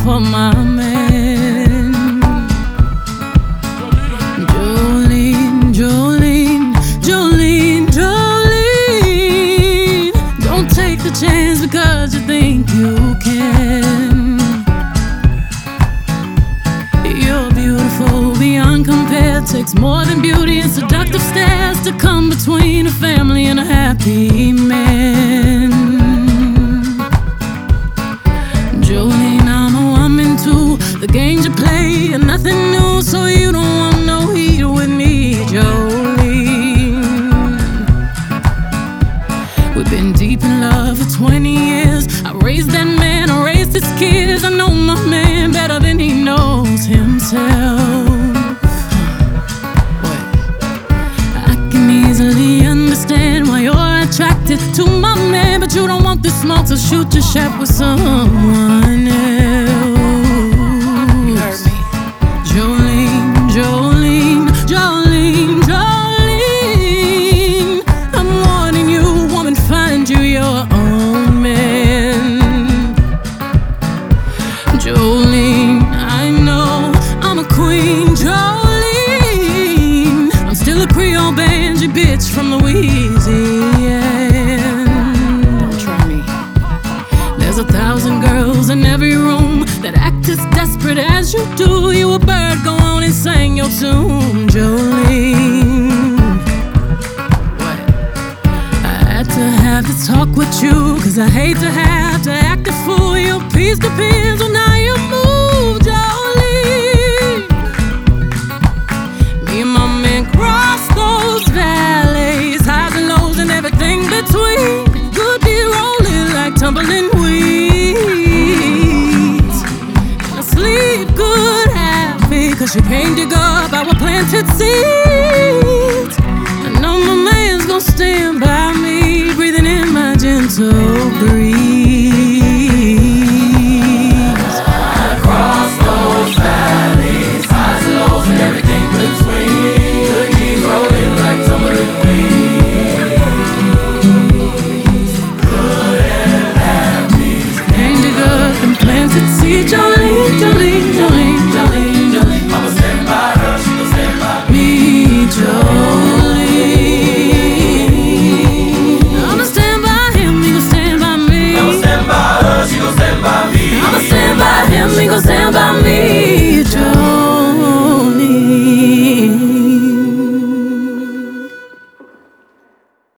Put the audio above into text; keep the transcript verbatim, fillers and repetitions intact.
for my man. Jolene, Jolene, Jolene, Jolene. Don't take the chance because you think you can. You're beautiful beyond compare. Takes more than beauty and seductive stares to come between a family and a happy man. Jolene, I'm a woman too. The games you play are nothing new, so you don't want no heat with me, Jolene. We've been deep in love for twenty years. I raised that man, I raised his kids. I know my man better than he knows himself. I can easily understand why you're attracted to my man, but you don't want the smoke, so shoot your shot with someone else. You heard me. Jolene, Jolene, Jolene, Jolene. I'm warning you, woman, find you your own man. Jolene, I know I'm a queen, Jolene. I'm still a Creole banjo bitch from Louisiana. Don't try me. There's a thousand girls in every room that act as desperate as you do. You a bird, go on and sing your tune, Jolene. What? I had to have this talk with you, cause I hate to have to act a fool. Your peace depends on how you move, Jolene. Me and my man cross those valleys, highs and lows and everything between. Good be rolling like tumbling weeds. And I sleep good happy, cause you came to dig up our planted seeds. I know my man's gonna stand by me, breathing in my gentle breeze. Across those valleys, highs and lows and everything between. Good keep rolling like tumbling weeds. Good and happy. Came to dig up and planted seeds, Jolene, Jolene, Jolene.